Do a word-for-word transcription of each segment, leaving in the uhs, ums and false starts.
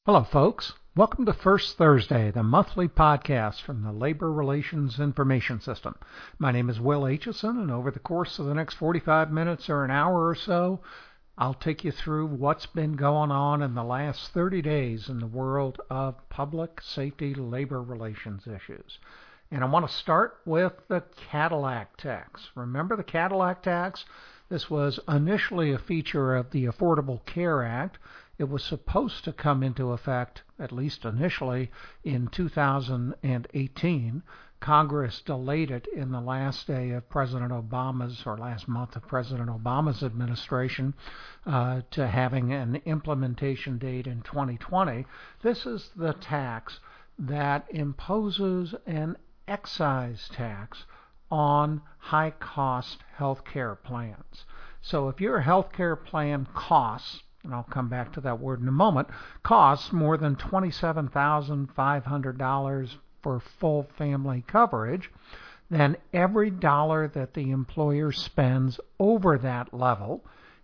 Hello, folks. Welcome to First Thursday, the monthly podcast from the Labor Relations Information System. My name is Will Aitchison, and over the course of the next forty-five minutes or an hour or so, I'll take you through what's been going on in the last thirty days in the world of public safety labor relations issues. And I want to start with the Cadillac tax. Remember the Cadillac tax? This was initially a feature of the Affordable Care Act. It was supposed to come into effect, at least initially, in two thousand eighteen. Congress delayed it in the last day of President Obama's, or last month of President Obama's administration, uh, to having an implementation date in twenty twenty. This is the tax that imposes an excise tax on high-cost health care plans. So if your health care plan costs, and I'll come back to that word in a moment, costs more than twenty-seven thousand five hundred dollars for full family coverage, then every dollar that the employer spends over that level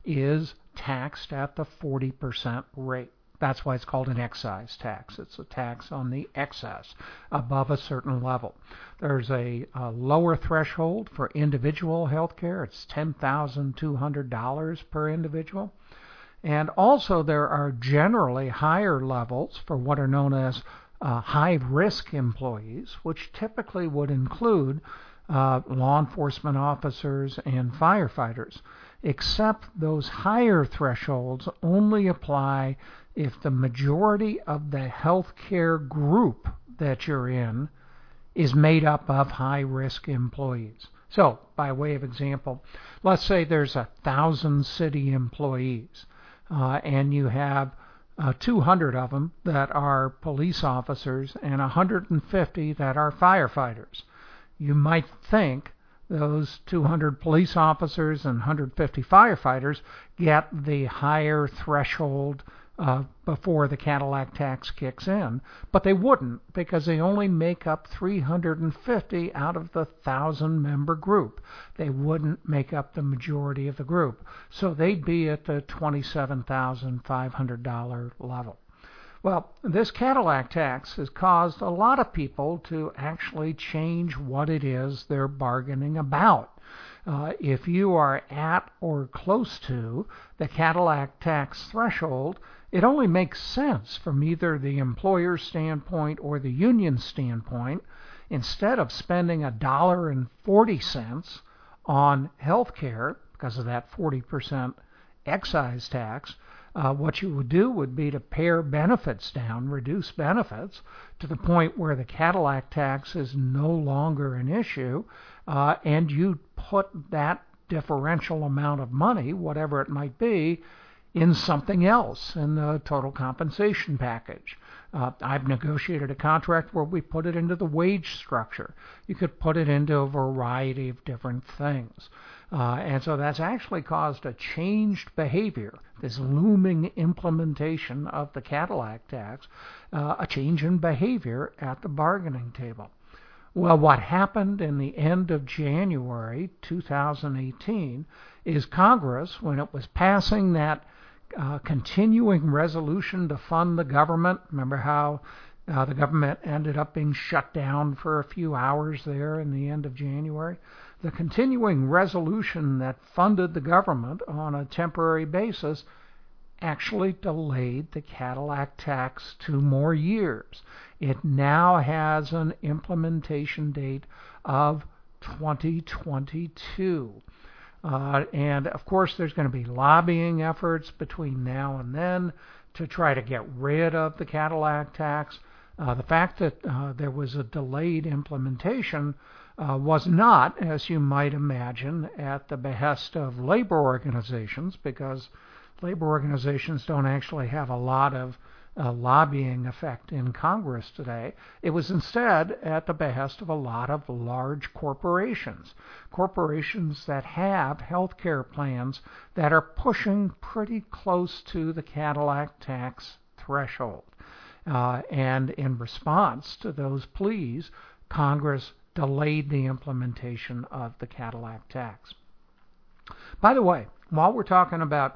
is taxed at the forty percent rate. That's why it's called an excise tax. It's a tax on the excess above a certain level. There's a, a lower threshold for individual health care. It's ten thousand two hundred dollars per individual. And also there are generally higher levels for what are known as uh, high-risk employees, which typically would include uh, law enforcement officers and firefighters, except those higher thresholds only apply if the majority of the health care group that you're in is made up of high-risk employees. So, by way of example, let's say there's a thousand city employees. Uh, and you have uh, two hundred of them that are police officers and one hundred fifty that are firefighters. You might think those two hundred police officers and one hundred fifty firefighters get the higher threshold uh, before the Cadillac tax kicks in, but they wouldn't, because they only make up three hundred fifty out of the thousand member group. They wouldn't make up the majority of the group, so they'd be at the twenty-seven thousand five hundred dollars level. Well, this Cadillac tax has caused a lot of people to actually change what it is they're bargaining about. Uh, if you are at or close to the Cadillac tax threshold, it only makes sense from either the employer's standpoint or the union standpoint. Instead of spending a dollar and forty cents on health care because of that forty percent excise tax, uh, what you would do would be to pare benefits down, reduce benefits to the point where the Cadillac tax is no longer an issue, uh, and you put that differential amount of money, whatever it might be, in something else in the total compensation package. Uh, I've negotiated a contract where we put it into the wage structure. You could put it into a variety of different things. Uh, and so that's actually caused a changed behavior, this looming implementation of the Cadillac tax, uh, a change in behavior at the bargaining table. Well, what happened in the end of January two thousand eighteen is Congress, when it was passing that Uh, continuing resolution to fund the government. Remember how uh, the government ended up being shut down for a few hours there in the end of January? The continuing resolution that funded the government on a temporary basis actually delayed the Cadillac tax two more years. It now has an implementation date of twenty twenty-two. Uh, and, of course, there's going to be lobbying efforts between now and then to try to get rid of the Cadillac tax. Uh, the fact that uh, there was a delayed implementation uh, was not, as you might imagine, at the behest of labor organizations, because labor organizations don't actually have a lot of uh, lobbying effect in Congress today. It was instead at the behest of a lot of large corporations, corporations that have health care plans that are pushing pretty close to the Cadillac tax threshold. Uh, and in response to those pleas, Congress delayed the implementation of the Cadillac tax. By the way, while we're talking about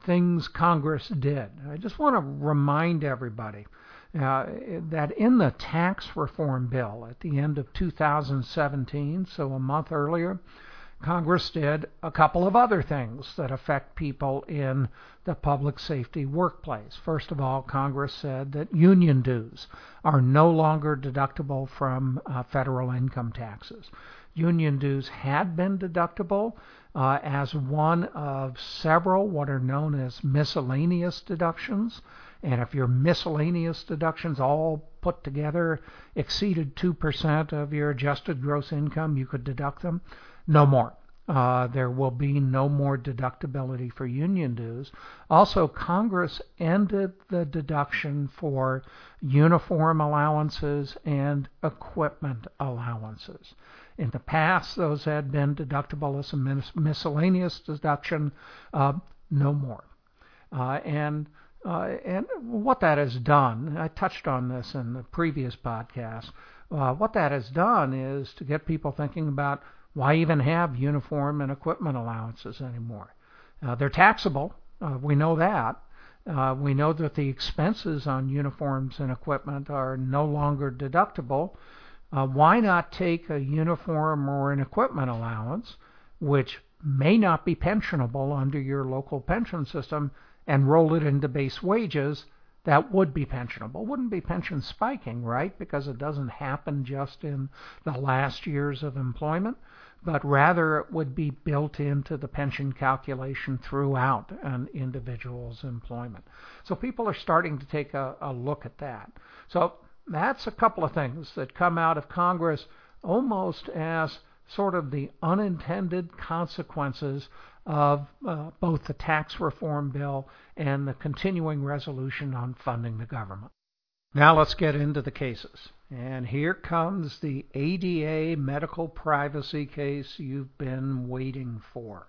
things Congress did. I just want to remind everybody uh, that in the tax reform bill at the end of two thousand seventeen, so a month earlier, Congress did a couple of other things that affect people in the public safety workplace. First of all, Congress said that union dues are no longer deductible from uh, federal income taxes. Union dues had been deductible uh, as one of several what are known as miscellaneous deductions. And if your miscellaneous deductions all put together exceeded two percent of your adjusted gross income, you could deduct them. No more. Uh, there will be no more deductibility for union dues. Also, Congress ended the deduction for uniform allowances and equipment allowances. In the past, those had been deductible as a mis- miscellaneous deduction. Uh, no more. Uh, and uh, and what that has done, I touched on this in the previous podcast, uh, what that has done is to get people thinking about why even have uniform and equipment allowances anymore? Uh, they're taxable. Uh, we know that. Uh, we know that the expenses on uniforms and equipment are no longer deductible. Uh, why not take a uniform or an equipment allowance, which may not be pensionable under your local pension system, and roll it into base wages? That would be pensionable. Wouldn't be pension spiking, right? Because it doesn't happen just in the last years of employment, but rather it would be built into the pension calculation throughout an individual's employment. So people are starting to take a, a look at that. So that's a couple of things that come out of Congress almost as sort of the unintended consequences of uh, both the tax reform bill and the continuing resolution on funding the government. Now let's get into the cases. And here comes the A D A medical privacy case you've been waiting for.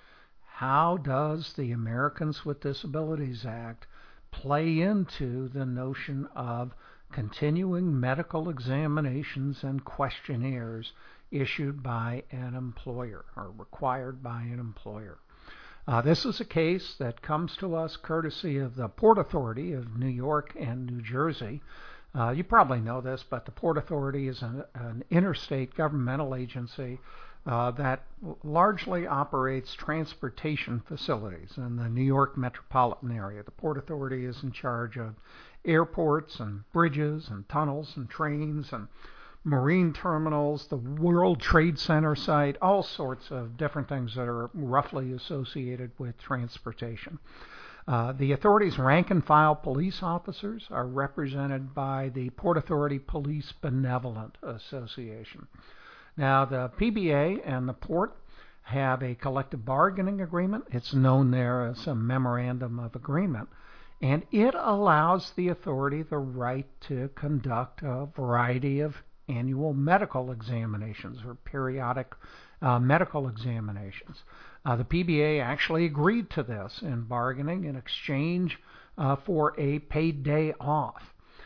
How does the Americans with Disabilities Act play into the notion of continuing medical examinations and questionnaires issued by an employer or required by an employer? Uh, this is a case that comes to us courtesy of the Port Authority of New York and New Jersey. Uh, you probably know this, but the Port Authority is an, an interstate governmental agency uh, that largely operates transportation facilities in the New York metropolitan area. The Port Authority is in charge of airports and bridges and tunnels and trains and marine terminals, the World Trade Center site, all sorts of different things that are roughly associated with transportation. Uh, the authority's rank-and-file police officers are represented by the Port Authority Police Benevolent Association. Now, the P B A and the Port have a collective bargaining agreement. It's known there as a memorandum of agreement, and it allows the authority the right to conduct a variety of annual medical examinations or periodic uh, medical examinations. Uh, the P B A actually agreed to this in bargaining in exchange uh, for a paid day off.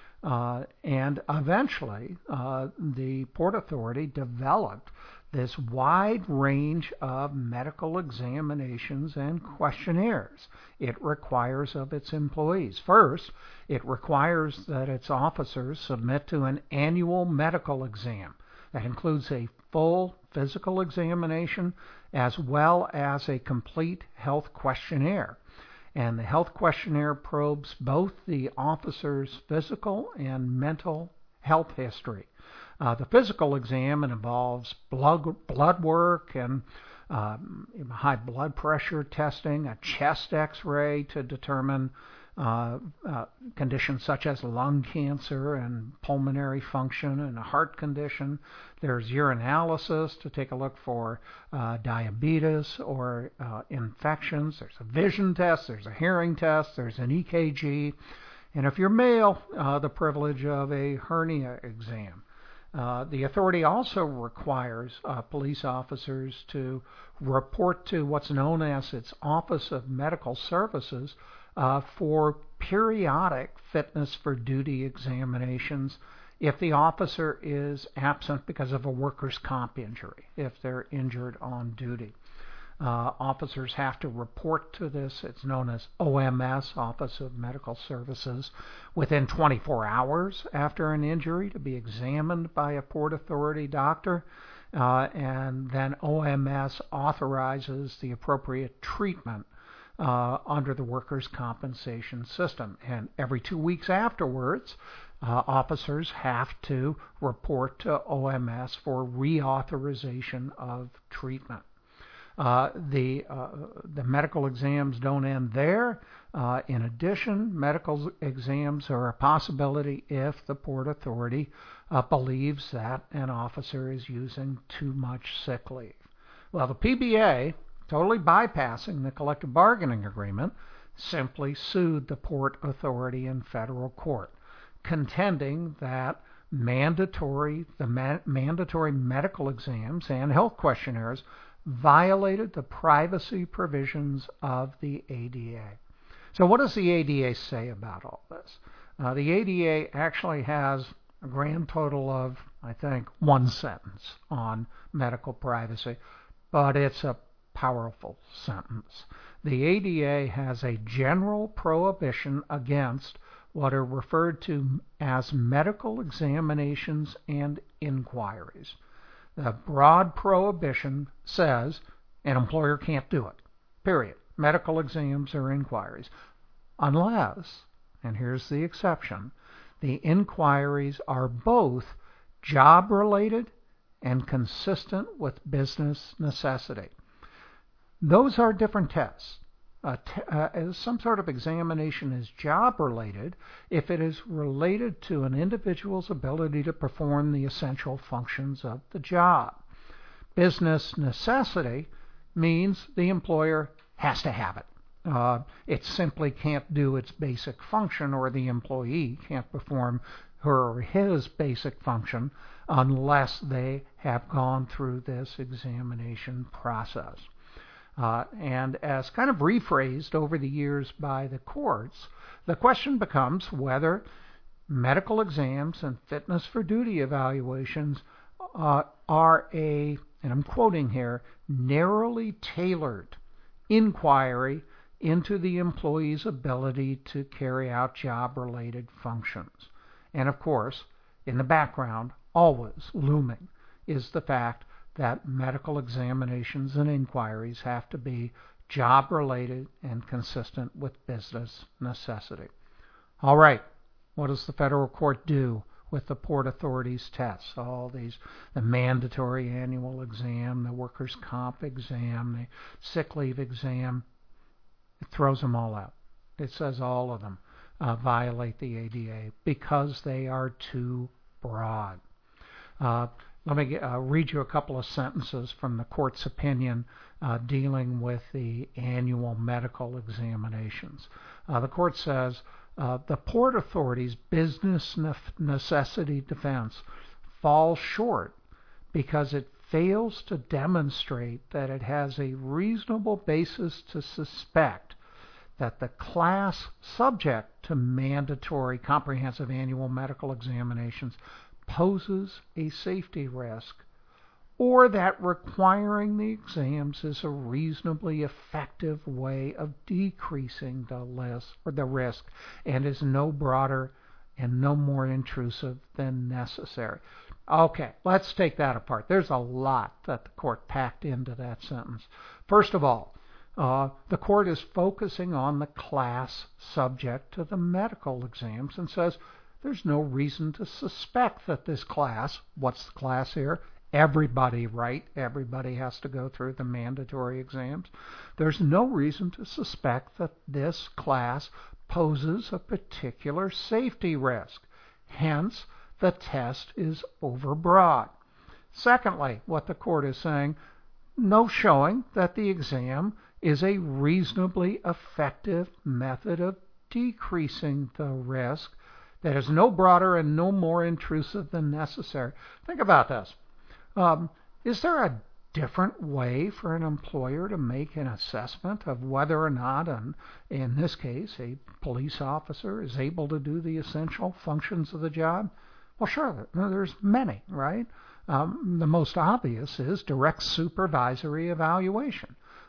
Uh, and eventually, uh, the Port Authority developed this wide range of medical examinations and questionnaires it requires of its employees. First, it requires that its officers submit to an annual medical exam that includes a full physical examination as well as a complete health questionnaire. And the health questionnaire probes both the officer's physical and mental health history. Uh, the physical exam involves blood, blood work and um, high blood pressure testing, a chest x-ray to determine uh, uh, conditions such as lung cancer and pulmonary function and a heart condition. There's urinalysis to take a look for uh, diabetes or uh, infections. There's a vision test. There's a hearing test. There's an E K G. And if you're male, uh, the privilege of a hernia exam. Uh, the authority also requires uh, police officers to report to what's known as its Office of Medical Services uh, for periodic fitness for duty examinations if the officer is absent because of a workers' comp injury, if they're injured on duty. Uh, officers have to report to this. It's known as O M S, Office of Medical Services, within twenty-four hours after an injury to be examined by a Port Authority doctor. Uh, and then O M S authorizes the appropriate treatment uh, under the workers' compensation system. And every two weeks afterwards, uh, officers have to report to O M S for reauthorization of treatment. Uh, the uh, the medical exams don't end there. Uh, in addition, medical exams are a possibility if the Port Authority uh, believes that an officer is using too much sick leave. Well, the P B A, totally bypassing the collective bargaining agreement, simply sued the Port Authority in federal court, contending that mandatory the ma- mandatory medical exams and health questionnaires violated the privacy provisions of the A D A. So what does the A D A say about all this? Uh, the A D A actually has a grand total of, I think, one sentence on medical privacy, but it's a powerful sentence. The A D A has a general prohibition against what are referred to as medical examinations and inquiries. The broad prohibition says an employer can't do it, period. Medical exams or inquiries. Unless, and here's the exception, the inquiries are both job-related and consistent with business necessity. Those are different tests. Uh, t- uh, some sort of examination is job-related if it is related to an individual's ability to perform the essential functions of the job. Business necessity means the employer has to have it. Uh, it simply can't do its basic function, or the employee can't perform her or his basic function unless they have gone through this examination process. Uh, and as kind of rephrased over the years by the courts, the question becomes whether medical exams and fitness for duty evaluations uh, are a, and I'm quoting here, narrowly tailored inquiry into the employee's ability to carry out job-related functions. And of course, in the background, always looming, is the fact that medical examinations and inquiries have to be job-related and consistent with business necessity. All right, what does the federal court do with the Port Authority's tests? All these, the mandatory annual exam, the workers' comp exam, the sick leave exam, it throws them all out. It says all of them uh, violate the A D A because they are too broad. Uh, Let me uh, read you a couple of sentences from the court's opinion uh, dealing with the annual medical examinations. Uh, the court says, uh, the Port Authority's business necessity defense falls short because it fails to demonstrate that it has a reasonable basis to suspect that the class subject to mandatory comprehensive annual medical examinations poses a safety risk, or that requiring the exams is a reasonably effective way of decreasing the list or the risk and is no broader and no more intrusive than necessary. Okay, let's take that apart. There's a lot that the court packed into that sentence. First of all, uh, the court is focusing on the class subject to the medical exams and says there's no reason to suspect that this class, what's the class here? Everybody, right? Everybody has to go through the mandatory exams. There's no reason to suspect that this class poses a particular safety risk. Hence, the test is overbroad. Secondly, what the court is saying, no showing that the exam is a reasonably effective method of decreasing the risk that is no broader and no more intrusive than necessary. Think about this. Um, is there a different way for an employer to make an assessment of whether or not, an, in this case, a police officer is able to do the essential functions of the job? Well, sure, there's many, right? Um, the most obvious is direct supervisory evaluation.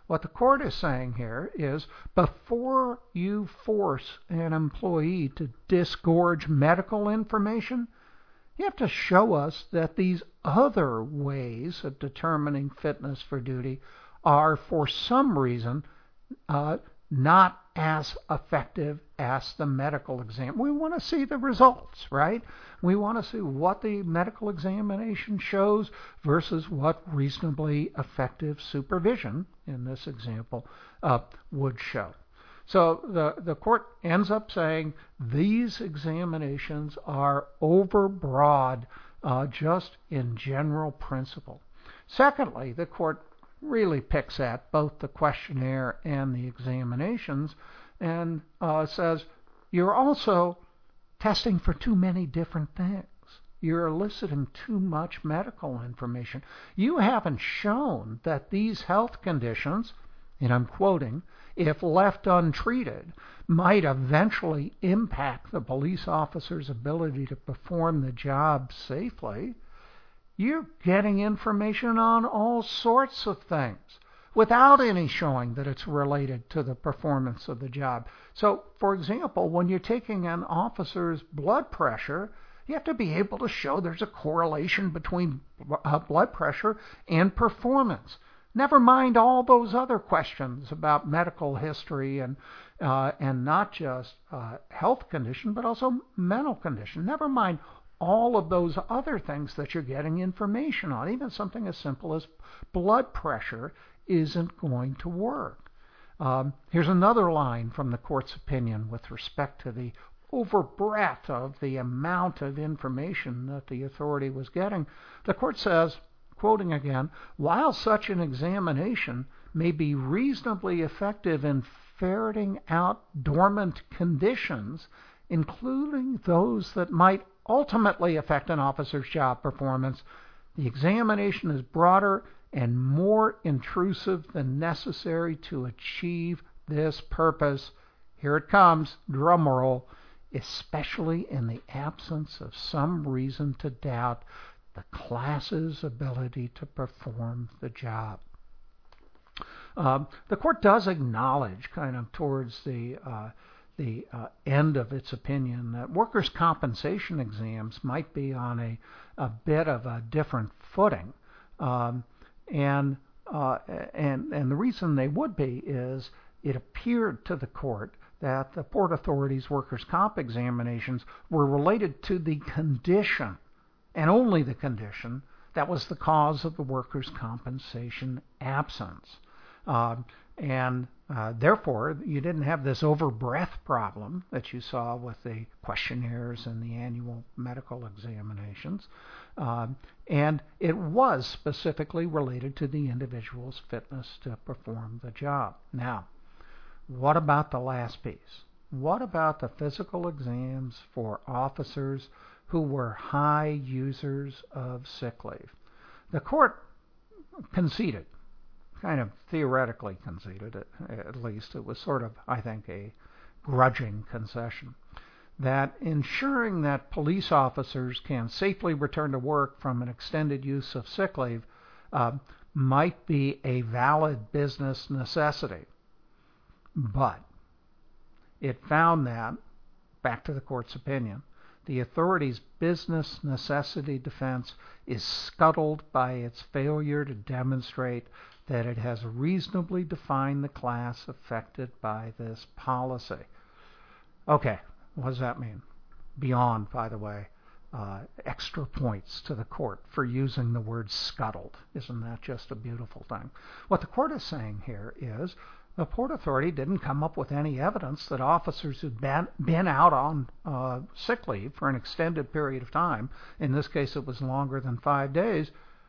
What the court is saying here is before you force an employee to disgorge medical information, you have to show us that these other ways of determining fitness for duty are, for some reason, uh, not as effective as the medical exam. We want to see the results, right? We want to see what the medical examination shows versus what reasonably effective supervision, in this example, uh, would show. So the, the court ends up saying these examinations are overbroad uh, just in general principle. Secondly, the court really picks at both the questionnaire and the examinations and uh, says you're also testing for too many different things. You're eliciting too much medical information. You haven't shown that these health conditions, and I'm quoting, if left untreated, might eventually impact the police officer's ability to perform the job safely. You're getting information on all sorts of things without any showing that it's related to the performance of the job. So, for example, when you're taking an officer's blood pressure, you have to be able to show there's a correlation between uh, blood pressure and performance. Never mind all those other questions about medical history and uh, and not just uh, health condition, but also mental condition. Never mind all of those other things that you're getting information on. Even something as simple as blood pressure isn't going to work. Um, here's another line from the court's opinion with respect to the overbreadth of the amount of information that the authority was getting. The court says, quoting again, while such an examination may be reasonably effective in ferreting out dormant conditions, including those that might ultimately affect an officer's job performance, the examination is broader and more intrusive than necessary to achieve this purpose. Here it comes, drum roll, especially in the absence of some reason to doubt the class's ability to perform the job. Um, the court does acknowledge, kind of towards the uh, the uh, end of its opinion, that workers' compensation exams might be on a, a bit of a different footing, um, and uh, and and the reason they would be is it appeared to the court that the Port Authority's workers' comp examinations were related to the condition, and only the condition, that was the cause of the workers' compensation absence. Uh, and uh, therefore, you didn't have this overbreadth problem that you saw with the questionnaires and the annual medical examinations. Uh, and it was specifically related to the individual's fitness to perform the job. Now, what about the last piece? What about the physical exams for officers who were high users of sick leave? The court conceded, kind of theoretically conceded, at, at least. It was sort of, I think, a grudging concession, that ensuring that police officers can safely return to work from an extended use of sick leave uh, might be a valid business necessity. But it found that, back to the court's opinion, the authority's business necessity defense is scuttled by its failure to demonstrate that it has reasonably defined the class affected by this policy. Okay, what does that mean? Beyond, by the way, uh, extra points to the court for using the word scuttled. Isn't that just a beautiful thing? What the court is saying here is the Port Authority didn't come up with any evidence that officers who'd been, been out on uh, sick leave for an extended period of time, in this case it was longer than five days,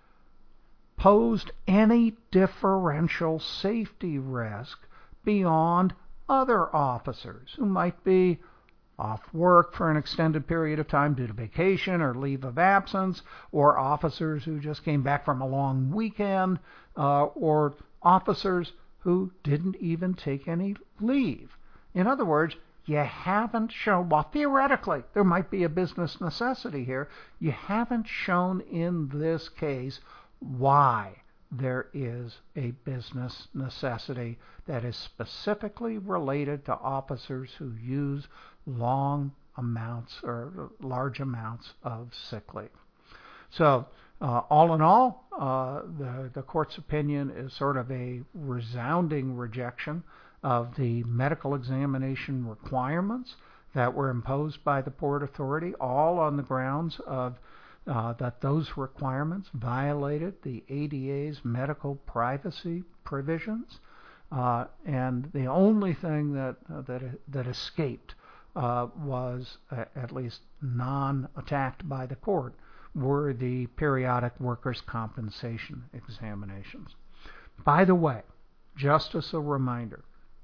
posed any differential safety risk beyond other officers who might be off work for an extended period of time due to vacation or leave of absence, or officers who just came back from a long weekend, uh, or officers who didn't even take any leave. In other words, you haven't shown, well, theoretically, there might be a business necessity here. You haven't shown in this case why there is a business necessity that is specifically related to officers who use long amounts or large amounts of sick leave. So uh, all in all, uh, the, the court's opinion is sort of a resounding rejection of the medical examination requirements that were imposed by the Port Authority, all on the grounds of uh, that those requirements violated the A D A's medical privacy provisions, uh, and the only thing that uh, that that escaped uh, was uh, at least non-attacked by the court were the periodic workers' compensation examinations. By the way, just as a reminder,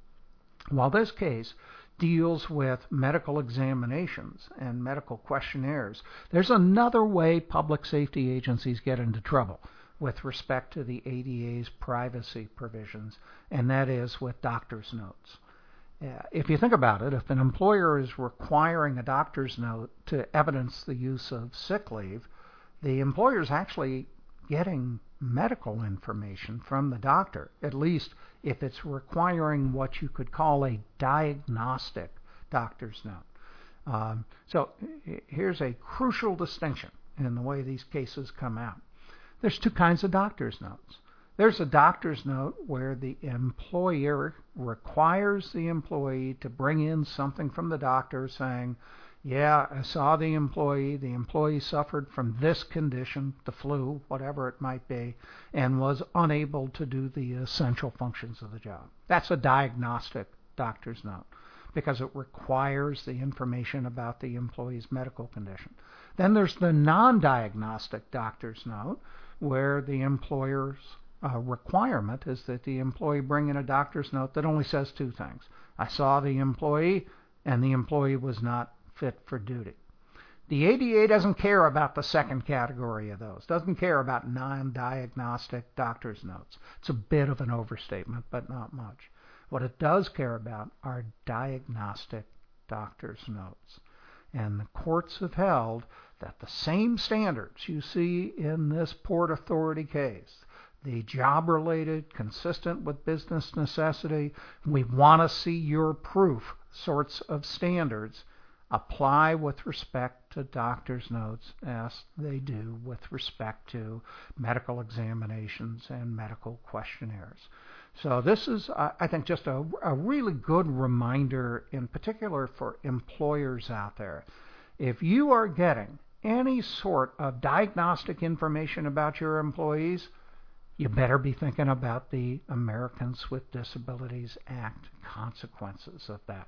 while this case deals with medical examinations and medical questionnaires, there's another way public safety agencies get into trouble with respect to the A D A's privacy provisions, and that is with doctor's notes. Uh, if you think about it, if an employer is requiring a doctor's note to evidence the use of sick leave, the employer is actually getting medical information from the doctor, at least if it's requiring what you could call a diagnostic doctor's note. Um, so here's a crucial distinction in the way these cases come out. There's two kinds of doctor's notes. There's a doctor's note where the employer requires the employee to bring in something from the doctor saying, yeah, I saw the employee. The employee suffered from this condition, the flu, whatever it might be, and was unable to do the essential functions of the job. That's a diagnostic doctor's note because it requires the information about the employee's medical condition. Then there's the non-diagnostic doctor's note where the employer's uh, requirement is that the employee bring in a doctor's note that only says two things. I saw the employee, and the employee was not fit for duty. The A D A doesn't care about the second category of those, doesn't care about non-diagnostic doctor's notes. It's a bit of an overstatement, but not much. What it does care about are diagnostic doctor's notes. And the courts have held that the same standards you see in this Port Authority case, the job-related, consistent with business necessity, we want to see your proof sorts of standards, apply with respect to doctor's notes as they do with respect to medical examinations and medical questionnaires. So this is, I think, just a, a really good reminder, in particular for employers out there. If you are getting any sort of diagnostic information about your employees, you better be thinking about the Americans with Disabilities Act consequences of that.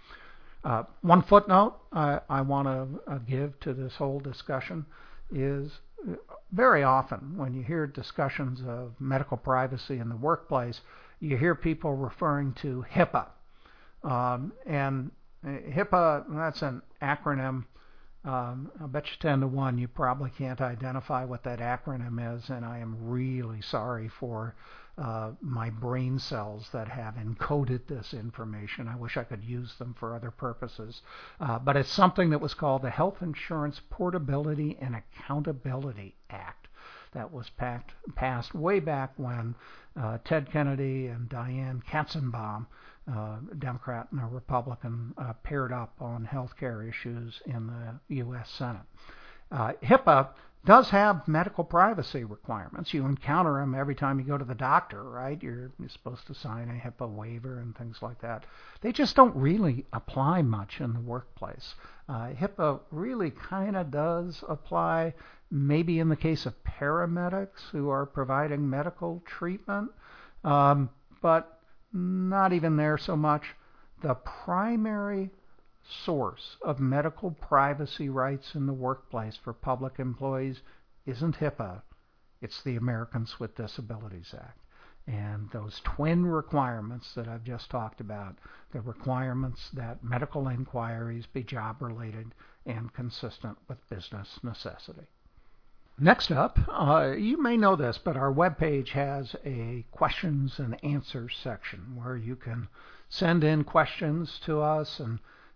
Uh, one footnote uh, I want to uh, give to this whole discussion is uh, very often when you hear discussions of medical privacy in the workplace, you hear people referring to HIPAA. Um, and HIPAA, that's an acronym. Um, I bet you ten to one you probably can't identify what that acronym is, and I am really sorry for uh, my brain cells that have encoded this information. I wish I could use them for other purposes. Uh, but it's something that was called the Health Insurance Portability and Accountability Act that was packed, passed way back when uh, Ted Kennedy and Diane Katzenbaum, Uh, Democrat and a Republican, uh, paired up on health care issues in the U S Senate. Uh, HIPAA does have medical privacy requirements. You encounter them every time you go to the doctor, right? You're, you're supposed to sign a HIPAA waiver and things like that. They just don't really apply much in the workplace. Uh, HIPAA really kind of does apply maybe in the case of paramedics who are providing medical treatment, um, but not even there so much. The primary source of medical privacy rights in the workplace for public employees isn't HIPAA, it's the Americans with Disabilities Act. And those twin requirements that I've just talked about, the requirements that medical inquiries be job-related and consistent with business necessity. Next up, uh, you may know this, but our webpage has a questions and answers section where you can send in questions to us and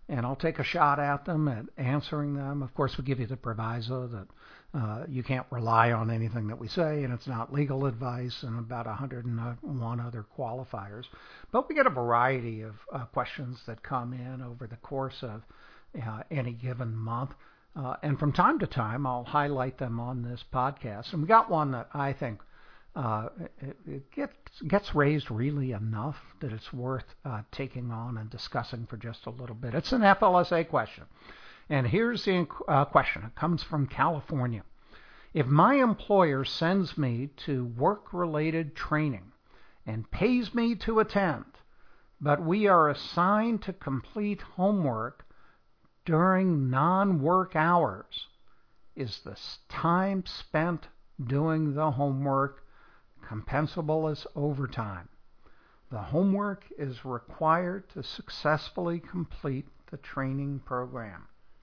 and I'll take a shot at them at answering them. Of course, we give you the proviso that uh, you can't rely on anything that we say, and it's not legal advice, and about one hundred one other qualifiers. But we get a variety of uh, questions that come in over the course of uh, any given month. Uh, and from time to time, I'll highlight them on this podcast. And we got one that I think uh, it, it gets, gets raised really enough that it's worth uh, taking on and discussing for just a little bit. It's an F L S A question. And here's the uh, question. It comes from California. If my employer sends me to work-related training and pays me to attend, but we are assigned to complete homework during non-work hours, is the time spent doing the homework compensable as overtime? The homework is required to successfully complete the training program.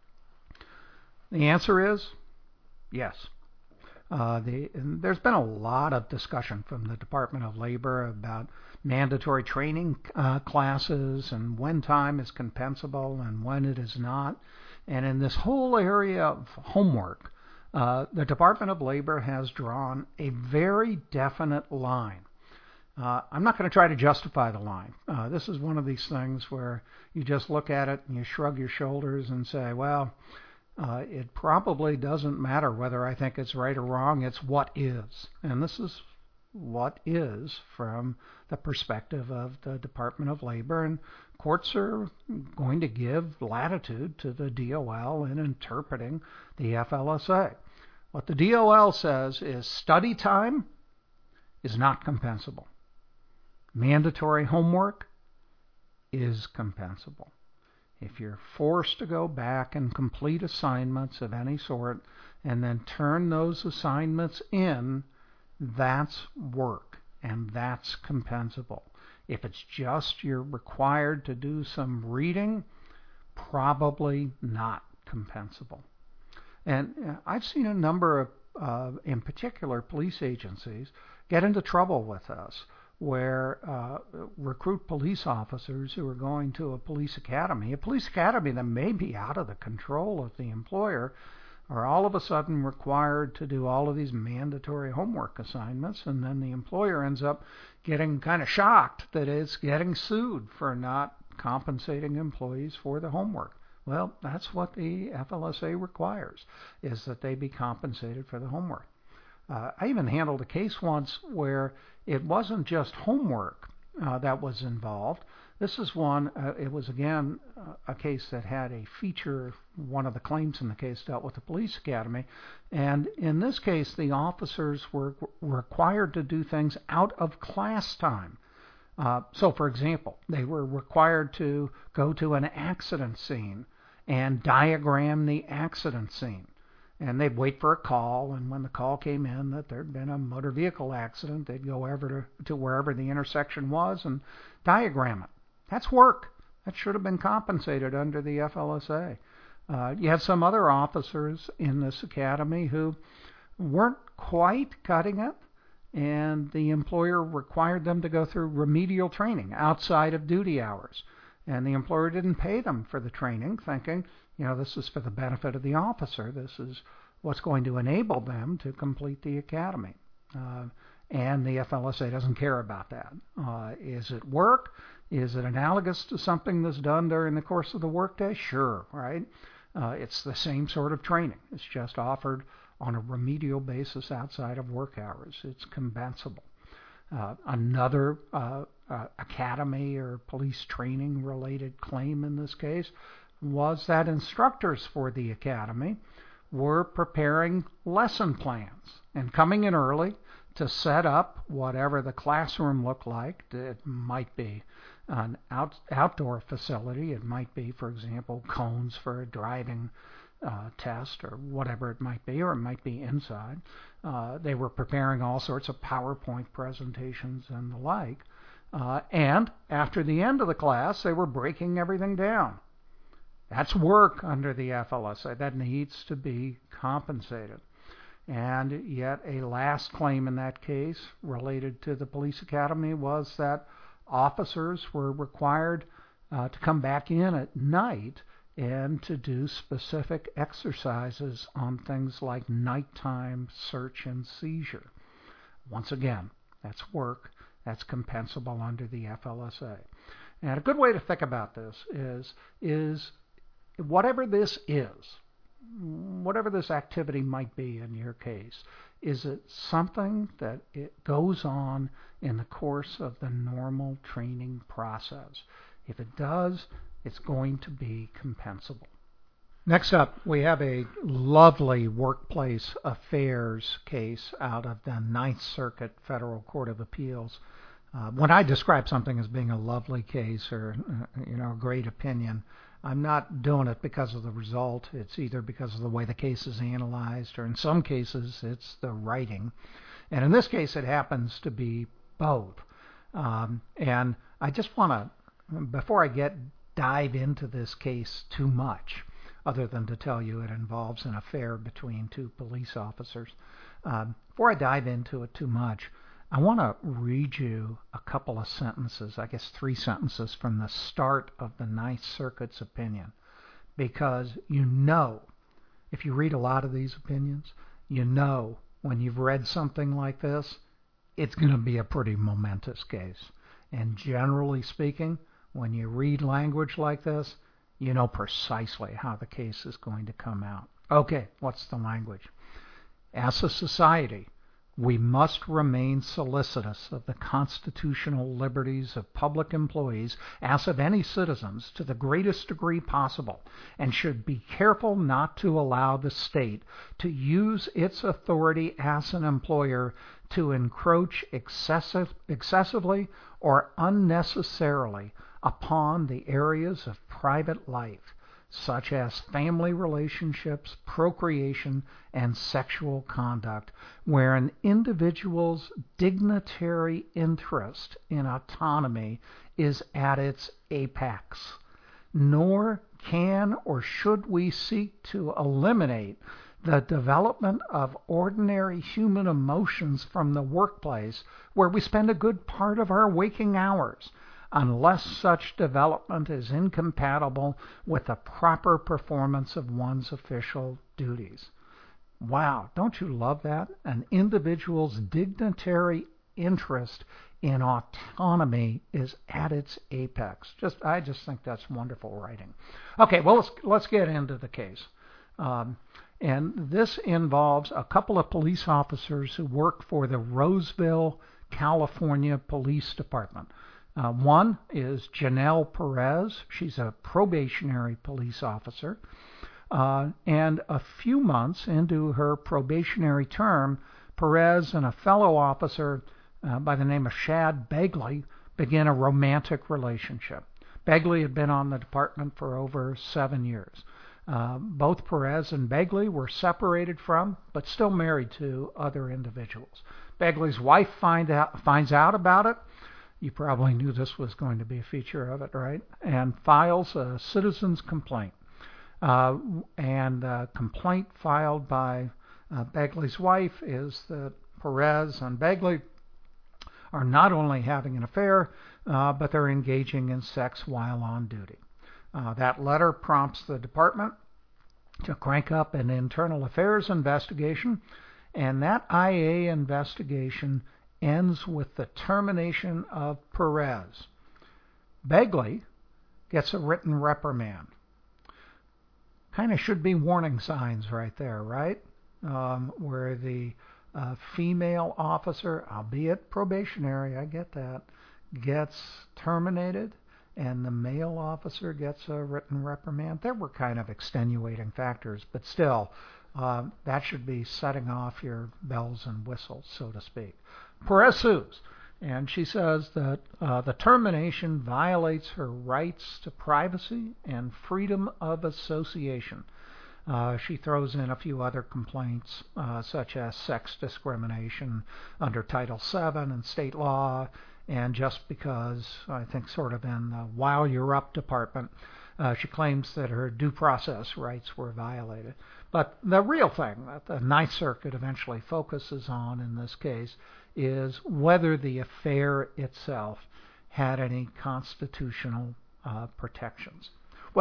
The answer is yes. Uh, the, there's been a lot of discussion from the Department of Labor about mandatory training uh, classes and when time is compensable and when it is not. And in this whole area of homework, uh, the Department of Labor has drawn a very definite line. Uh, I'm not going to try to justify the line. Uh, this is one of these things where you just look at it and you shrug your shoulders and say, well, Uh, it probably doesn't matter whether I think it's right or wrong. It's what is. And this is what is from the perspective of the Department of Labor. And courts are going to give latitude to the D O L in interpreting the F L S A. What the D O L says is study time is not compensable. Mandatory homework is compensable. If you're forced to go back and complete assignments of any sort and then turn those assignments in, that's work, and that's compensable. If it's just you're required to do some reading, probably not compensable. And I've seen a number of, uh, in particular, police agencies get into trouble with us, where uh, recruit police officers who are going to a police academy, a police academy that may be out of the control of the employer, are all of a sudden required to do all of these mandatory homework assignments, and then the employer ends up getting kind of shocked that it's getting sued for not compensating employees for the homework. Well, that's what the F L S A requires, is that they be compensated for the homework. Uh, I even handled a case once where it wasn't just homework uh, that was involved. This is one, uh, it was again uh, a case that had a feature. One of the claims in the case dealt with the police academy. And in this case, the officers were required to do things out of class time. Uh, so, for example, they were required to go to an accident scene and diagram the accident scene. And they'd wait for a call, and when the call came in that there'd been a motor vehicle accident, they'd go over to, to wherever the intersection was and diagram it. That's work. That should have been compensated under the F L S A. Uh, you had some other officers in this academy who weren't quite cutting it, and the employer required them to go through remedial training outside of duty hours. And the employer didn't pay them for the training, thinking, you know, this is for the benefit of the officer. This is what's going to enable them to complete the academy. Uh, and the F L S A doesn't care about that. Uh, is it work? Is it analogous to something that's done during the course of the workday? Sure, right? Uh, it's the same sort of training. It's just offered on a remedial basis outside of work hours. It's compensable. Uh, another uh, uh, academy or police training related claim in this case was that instructors for the academy were preparing lesson plans and coming in early to set up whatever the classroom looked like. It might be an out, outdoor facility. It might be, for example, cones for a driving uh, test or whatever it might be, or it might be inside. Uh, they were preparing all sorts of PowerPoint presentations and the like. Uh, and after the end of the class, they were breaking everything down. That's work under the F L S A. That needs to be compensated. And yet a last claim in that case related to the police academy was that officers were required uh, to come back in at night and to do specific exercises on things like nighttime search and seizure. Once again, that's work. That's compensable under the F L S A. And a good way to think about this is, is whatever this is, whatever this activity might be in your case, is it something that it goes on in the course of the normal training process? If it does, it's going to be compensable. Next up, we have a lovely workplace affairs case out of the Ninth Circuit Federal Court of Appeals. Uh, when I describe something as being a lovely case or uh, you know a great opinion, I'm not doing it because of the result. It's either because of the way the case is analyzed, or in some cases, it's the writing. And in this case, it happens to be both. Um, and I just want to, before I get dive into this case too much, other than to tell you it involves an affair between two police officers, um, before I dive into it too much, I want to read you a couple of sentences, I guess three sentences from the start of the Ninth Circuit's opinion, because you know, if you read a lot of these opinions, you know when you've read something like this, it's going to be a pretty momentous case. And generally speaking, when you read language like this, you know precisely how the case is going to come out. Okay, what's the language? As a society, we must remain solicitous of the constitutional liberties of public employees, as of any citizens, to the greatest degree possible, and should be careful not to allow the state to use its authority as an employer to encroach excessive, excessively or unnecessarily upon the areas of private life, such as family relationships, procreation, and sexual conduct, where an individual's dignitary interest in autonomy is at its apex. Nor can or should we seek to eliminate the development of ordinary human emotions from the workplace, where we spend a good part of our waking hours, unless such development is incompatible with the proper performance of one's official duties. Wow, don't you love that? An individual's dignitary interest in autonomy is at its apex. Just, I just think that's wonderful writing. Okay, well, let's, let's get into the case. Um, and this involves a couple of police officers who work for the Roseville, California Police Department. Uh, one is Janelle Perez. She's a probationary police officer. Uh, and a few months into her probationary term, Perez and a fellow officer uh, by the name of Shad Begley began a romantic relationship. Begley had been on the department for over seven years. Uh, both Perez and Begley were separated from, but still married to, other individuals. Begley's wife find out, finds out about it. You probably knew this was going to be a feature of it, right? And files a citizen's complaint. Uh, and the complaint filed by uh, Begley's wife is that Perez and Begley are not only having an affair, uh, but they're engaging in sex while on duty. Uh, that letter prompts the department to crank up an internal affairs investigation, and that I A investigation ends with the termination of Perez. Begley gets a written reprimand. Kind of should be warning signs right there, right? Um, where the uh, female officer, albeit probationary, I get that, gets terminated, and the male officer gets a written reprimand. There were kind of extenuating factors, but still, uh, that should be setting off your bells and whistles, so to speak. Perez sues, and she says that uh, the termination violates her rights to privacy and freedom of association. Uh, she throws in a few other complaints, uh, such as sex discrimination under Title seven and state law, and just because, I think sort of in the while you're up department, uh, she claims that her due process rights were violated. But the real thing that the Ninth Circuit eventually focuses on in this case is whether the affair itself had any constitutional uh, protections. Well,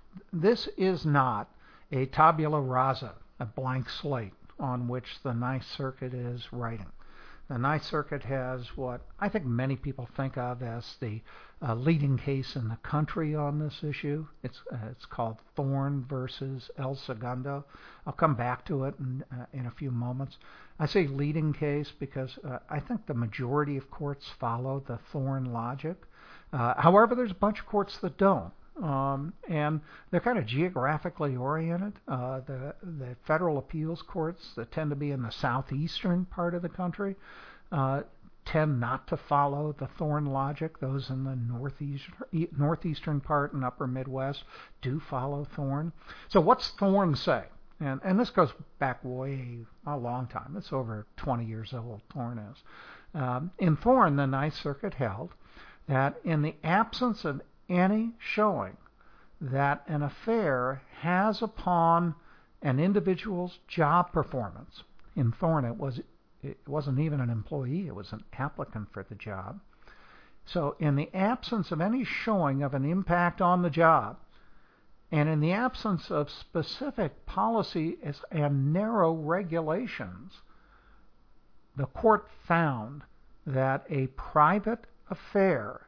this is not a tabula rasa, a blank slate on which the Ninth Circuit is writing. The Ninth Circuit has what I think many people think of as the uh, leading case in the country on this issue. It's uh, it's called Thorne versus El Segundo. I'll come back to it in, uh, in a few moments. I say leading case because uh, I think the majority of courts follow the Thorne logic. Uh, however, there's a bunch of courts that don't. Um, and they're kind of geographically oriented. Uh, the the federal appeals courts that tend to be in the southeastern part of the country uh, tend not to follow the Thorne logic. Those in the northeastern northeastern part and upper Midwest do follow Thorne. So what's Thorne say? And and this goes back way a long time. It's over twenty years old. Thorne is. Um, in Thorne, the Ninth Circuit held that in the absence of any showing that an affair has upon an individual's job performance. In Thorne, it was it wasn't even an employee; it was an applicant for the job. So, in the absence of any showing of an impact on the job, and in the absence of specific policy and narrow regulations, the court found that a private affair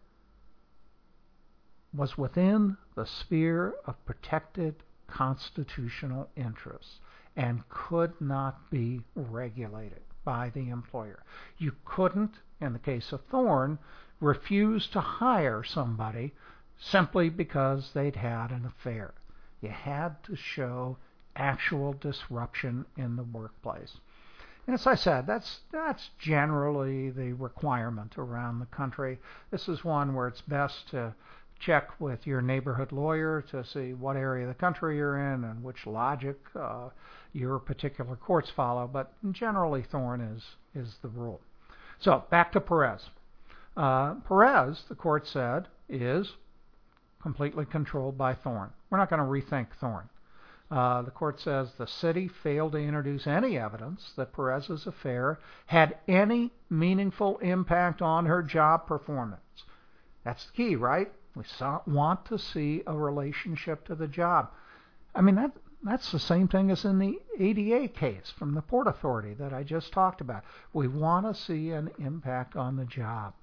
was within the sphere of protected constitutional interests and could not be regulated by the employer. You couldn't, in the case of Thorne, refuse to hire somebody simply because they'd had an affair. You had to show actual disruption in the workplace. And as I said, that's that's generally the requirement around the country. This is one where it's best to check with your neighborhood lawyer to see what area of the country you're in and which logic uh, your particular courts follow. But generally, Thorne is, is the rule. So back to Perez. Uh, Perez, the court said, is completely controlled by Thorne. We're not going to rethink Thorne. Uh, the court says the city failed to introduce any evidence that Perez's affair had any meaningful impact on her job performance. That's the key, right? We saw, want to see a relationship to the job. I mean, that that's the same thing as in the A D A case from the Port Authority that I just talked about. We want to see an impact on the job.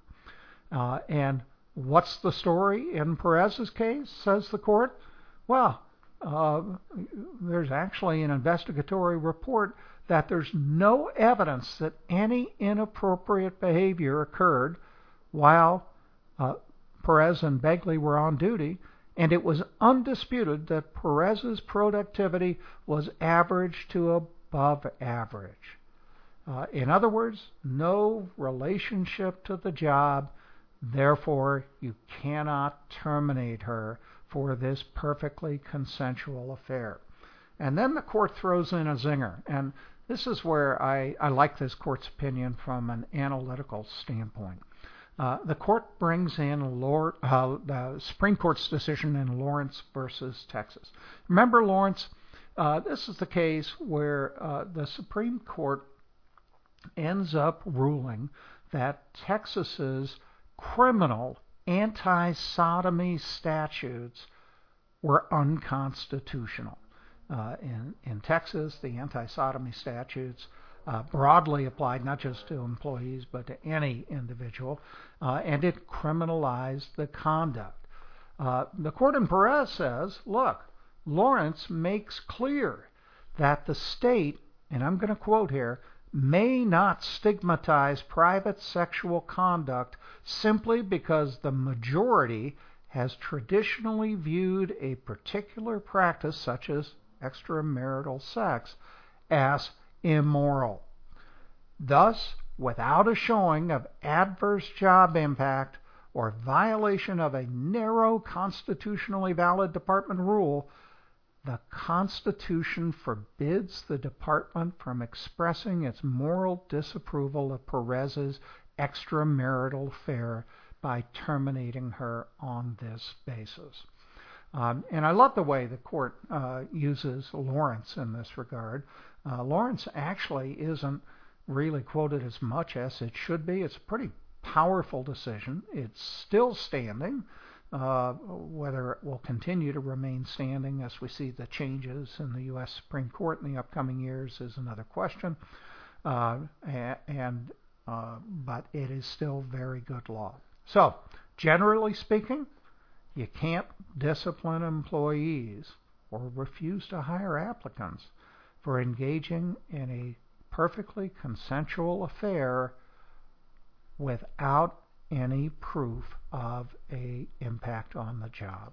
Uh, and what's the story in Perez's case, says the court? Well, uh, there's actually an investigatory report that there's no evidence that any inappropriate behavior occurred while uh, Perez and Begley were on duty, and it was undisputed that Perez's productivity was average to above average. Uh, in other words, no relationship to the job, therefore you cannot terminate her for this perfectly consensual affair. And then the court throws in a zinger, and this is where I, I like this court's opinion from an analytical standpoint. Uh, the court brings in Lord, uh, the Supreme Court's decision in Lawrence versus Texas. Remember Lawrence? Uh, this is the case where uh, the Supreme Court ends up ruling that Texas's criminal anti-sodomy statutes were unconstitutional. Uh, in, in Texas, the anti-sodomy statutes Uh, broadly applied not just to employees but to any individual, uh, and it criminalized the conduct. Uh, the court in Perez says, look, Lawrence makes clear that the state, and I'm going to quote here, may not stigmatize private sexual conduct simply because the majority has traditionally viewed a particular practice, such as extramarital sex, as immoral. Thus, without a showing of adverse job impact or violation of a narrow constitutionally valid department rule, the Constitution forbids the department from expressing its moral disapproval of Perez's extramarital affair by terminating her on this basis. Um, and I love the way the court uh, uses Lawrence in this regard. Uh, Lawrence actually isn't really quoted as much as it should be. It's a pretty powerful decision. It's still standing. Uh, whether it will continue to remain standing as we see the changes in the U S Supreme Court in the upcoming years is another question. Uh, and uh, but it is still very good law. So, generally speaking, you can't discipline employees or refuse to hire applicants for engaging in a perfectly consensual affair without any proof of a impact on the job.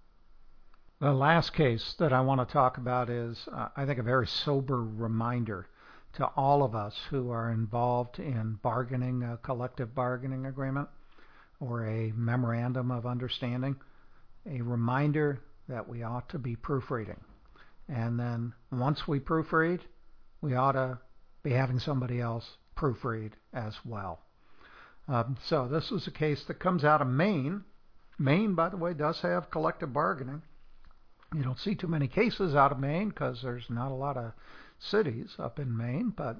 The last case that I want to talk about is, uh, I think, a very sober reminder to all of us who are involved in bargaining a collective bargaining agreement or a memorandum of understanding, a reminder that we ought to be proofreading. And then once we proofread, we ought to be having somebody else proofread as well. Um, so this is a case that comes out of Maine. Maine, by the way, does have collective bargaining. You don't see too many cases out of Maine because there's not a lot of cities up in Maine, but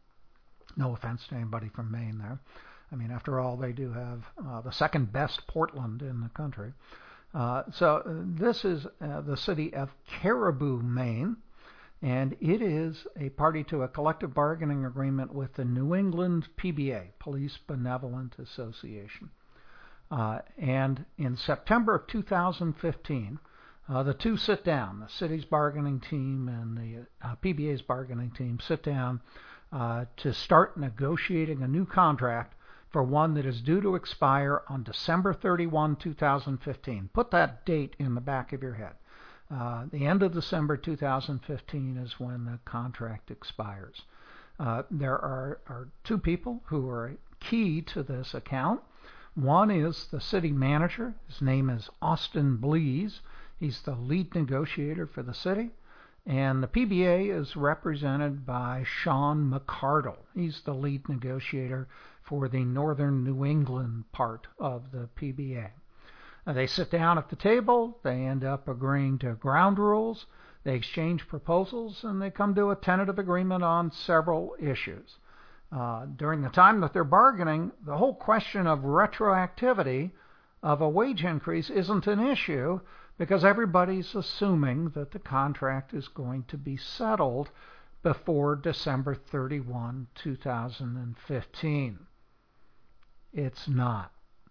no offense to anybody from Maine there. I mean, after all, they do have uh, the second best Portland in the country. Uh, so uh, this is uh, the city of Caribou, Maine, and it is a party to a collective bargaining agreement with the New England P B A, Police Benevolent Association. Uh, and in September of two thousand fifteen, uh, the two sit down, the city's bargaining team and the uh, P B A's bargaining team sit down uh, to start negotiating a new contract for one that is due to expire on December thirty-first, two thousand fifteen. Put that date in the back of your head. Uh, the end of December two thousand fifteen is when the contract expires. Uh, there are, are two people who are key to this account. One is the city manager. His name is Austin Blees. He's the lead negotiator for the city. And the P B A is represented by Sean McCardle. He's the lead negotiator for the northern New England part of the P B A. Now, they sit down at the table, they end up agreeing to ground rules, they exchange proposals, and they come to a tentative agreement on several issues. Uh, during the time that they're bargaining, the whole question of retroactivity of a wage increase isn't an issue because everybody's assuming that the contract is going to be settled before December thirty-first, two thousand fifteen. It's not.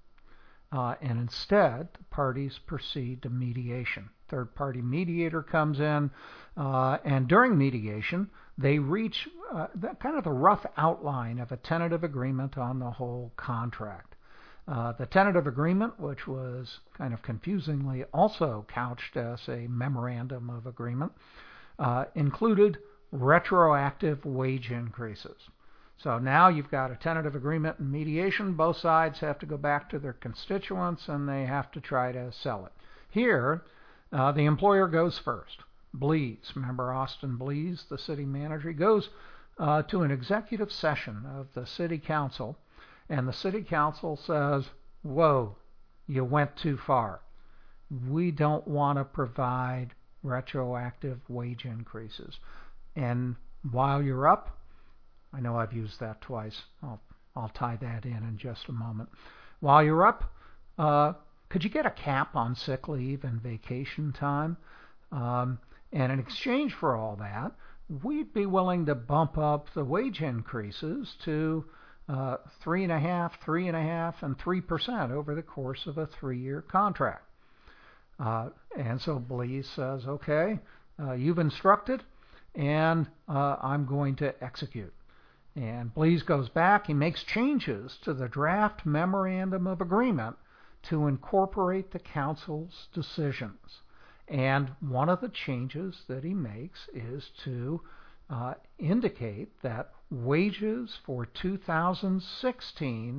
Uh, and instead, the parties proceed to mediation. Third-party mediator comes in, uh, and during mediation, they reach uh, the, kind of the rough outline of a tentative agreement on the whole contract. Uh, the tentative agreement, which was kind of confusingly also couched as a memorandum of agreement, uh, included retroactive wage increases. So now you've got a tentative agreement and mediation. Both sides have to go back to their constituents and they have to try to sell it. Here, uh, the employer goes first. Blees, remember Austin Blees, the city manager, he goes uh, to an executive session of the city council, and the city council says, whoa, you went too far. We don't want to provide retroactive wage increases. And while you're up, I know I've used that twice. I'll, I'll tie that in in just a moment. While you're up, uh, could you get a cap on sick leave and vacation time? Um, and in exchange for all that, we'd be willing to bump up the wage increases to uh, three and a half, three and a half, and three percent over the course of a three-year contract. Uh, and so Blees says, okay, uh, you've instructed, and uh, I'm going to execute. And Blees goes back, he makes changes to the draft memorandum of agreement to incorporate the council's decisions. And one of the changes that he makes is to uh, indicate that wages for two thousand sixteen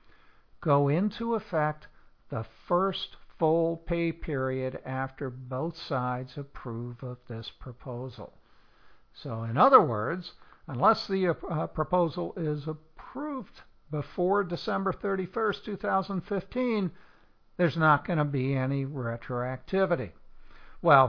go into effect the first full pay period after both sides approve of this proposal. So in other words, unless the uh, proposal is approved before December thirty-first, two thousand fifteen, there's not going to be any retroactivity. Well,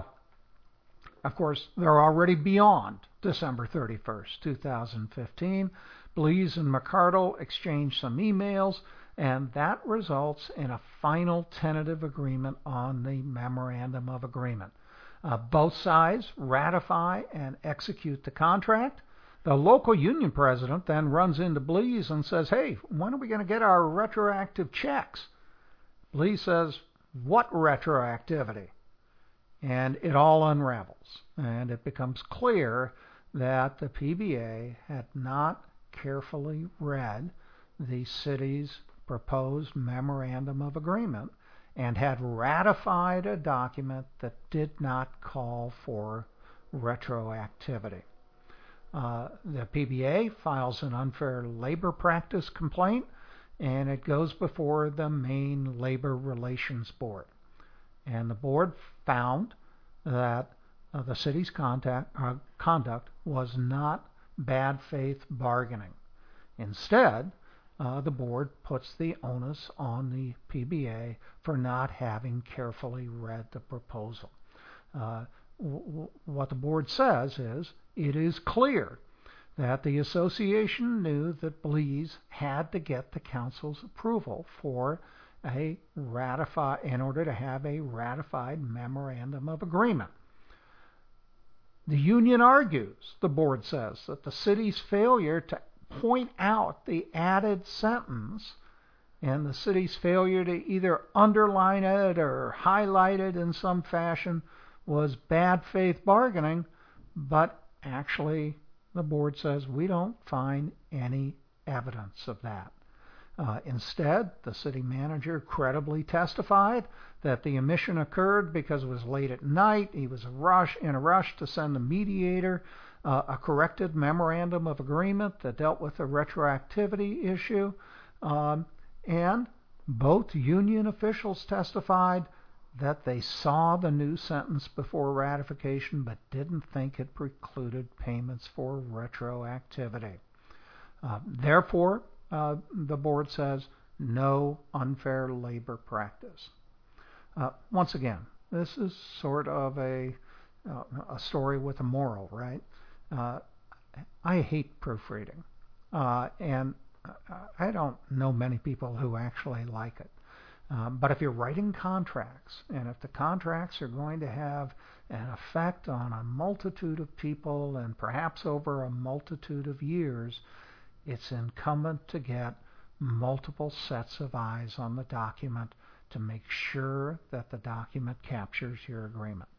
of course, they're already beyond December thirty-first, two thousand fifteen. Blees and McCardle exchange some emails, and that results in a final tentative agreement on the Memorandum of Agreement. Uh, both sides ratify and execute the contract. The local union president then runs into Blease and says, hey, when are we going to get our retroactive checks? Blease says, what retroactivity? And it all unravels, and it becomes clear that the P B A had not carefully read the city's proposed Memorandum of Agreement and had ratified a document that did not call for retroactivity. Uh, the P B A files an unfair labor practice complaint, and it goes before the Maine Labor Relations Board. And the board found that uh, the city's contact, uh, conduct was not bad faith bargaining. Instead, uh, the board puts the onus on the P B A for not having carefully read the proposal. Uh, w- what the board says is, it is clear that the association knew that Blease had to get the council's approval for a ratify in order to have a ratified Memorandum of Agreement. The union argues, the board says, that the city's failure to point out the added sentence and the city's failure to either underline it or highlight it in some fashion was bad faith bargaining, but actually the board says we don't find any evidence of that. Uh, instead, the city manager credibly testified that the omission occurred because it was late at night. He was a rush, in a rush to send the mediator uh, a corrected Memorandum of Agreement that dealt with the retroactivity issue. Um, and both union officials testified that they saw the new sentence before ratification but didn't think it precluded payments for retroactivity. Uh, therefore, uh, the board says no unfair labor practice. Uh, once again, this is sort of a, uh, a story with a moral, right? Uh, I hate proofreading, uh, and I don't know many people who actually like it. Um, but if you're writing contracts, and if the contracts are going to have an effect on a multitude of people and perhaps over a multitude of years, it's incumbent to get multiple sets of eyes on the document to make sure that the document captures your agreement.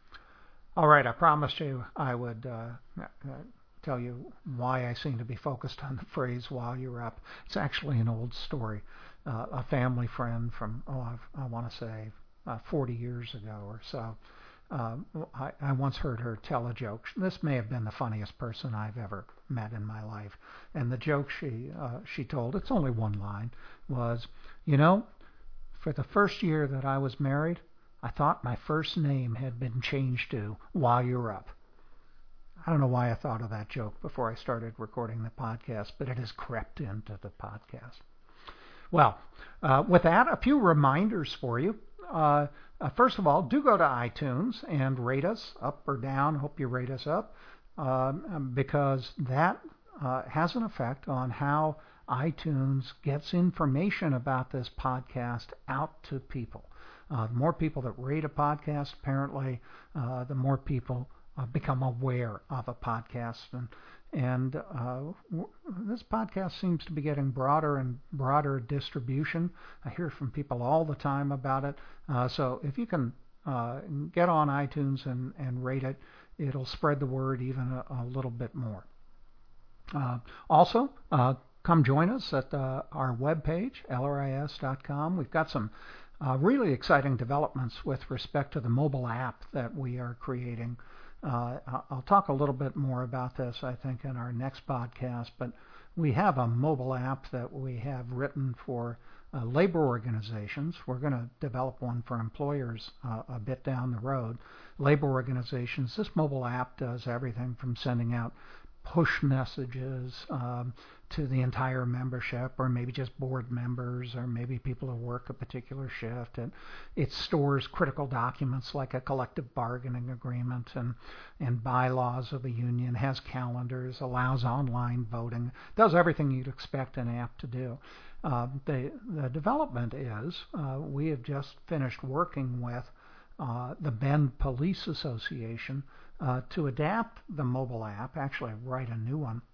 All right, I promised you I would uh, tell you why I seem to be focused on the phrase "while you're up." It's actually an old story. Uh, a family friend from, oh, I've, I want to say uh, forty years ago or so, um, I, I once heard her tell a joke. This may have been the funniest person I've ever met in my life. And the joke she uh, she told, it's only one line, was, you know, for the first year that I was married, I thought my first name had been changed to "While You're Up." I don't know why I thought of that joke before I started recording the podcast, but it has crept into the podcast. Well, uh, with that, a few reminders for you. Uh, uh, first of all, do go to iTunes and rate us up or down. Hope you rate us up, uh, because that uh, has an effect on how iTunes gets information about this podcast out to people. Uh, the more people that rate a podcast, apparently, uh, the more people uh, become aware of a podcast. And And uh, w- this podcast seems to be getting broader and broader distribution. I hear from people all the time about it. Uh, so if you can uh, get on iTunes and, and rate it, it'll spread the word even a, a little bit more. Uh, also, uh, come join us at uh, our webpage, L R I S dot com. We've got some uh, really exciting developments with respect to the mobile app that we are creating. Uh, I'll talk a little bit more about this, I think, in our next podcast, but we have a mobile app that we have written for uh, labor organizations. We're going to develop one for employers uh, a bit down the road. Labor organizations, this mobile app does everything from sending out push messages um, to the entire membership, or maybe just board members, or maybe people who work a particular shift. And it stores critical documents like a collective bargaining agreement and, and bylaws of a union, has calendars, allows online voting, does everything you'd expect an app to do. Uh, the, the development is uh, we have just finished working with uh, the Bend Police Association uh, to adapt the mobile app, actually write a new one,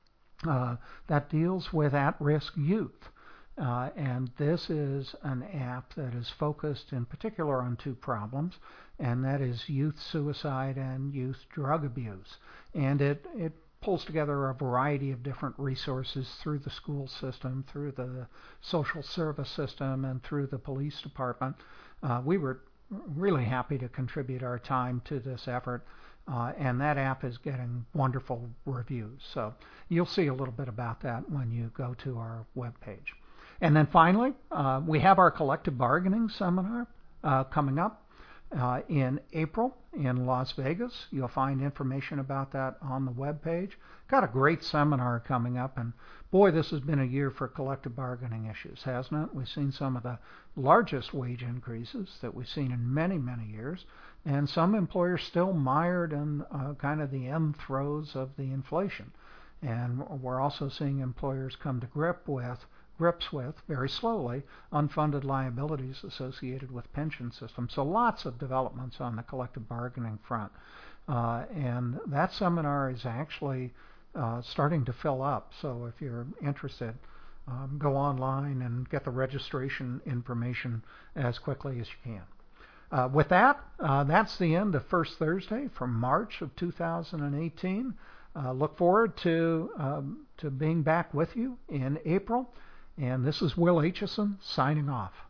uh, that deals with at-risk youth. Uh, and this is an app that is focused in particular on two problems, and that is youth suicide and youth drug abuse. And it, it pulls together a variety of different resources through the school system, through the social service system, and through the police department. Uh, we were really happy to contribute our time to this effort, uh, and that app is getting wonderful reviews. So you'll see a little bit about that when you go to our webpage. And then finally, uh, we have our collective bargaining seminar uh, coming up uh, in April in Las Vegas. You'll find information about that on the webpage. Got a great seminar coming up, and boy, this has been a year for collective bargaining issues, hasn't it? We've seen some of the largest wage increases that we've seen in many, many years, and some employers still mired in uh, kind of the end throes of the inflation. And we're also seeing employers come to grip with grips with, very slowly, unfunded liabilities associated with pension systems. So lots of developments on the collective bargaining front. Uh, and that seminar is actually uh, starting to fill up. So if you're interested, um, go online and get the registration information as quickly as you can. Uh, with that, uh, that's the end of First Thursday for March of two thousand eighteen. Uh, look forward to, um, to being back with you in April. And this is Will Aitchison signing off.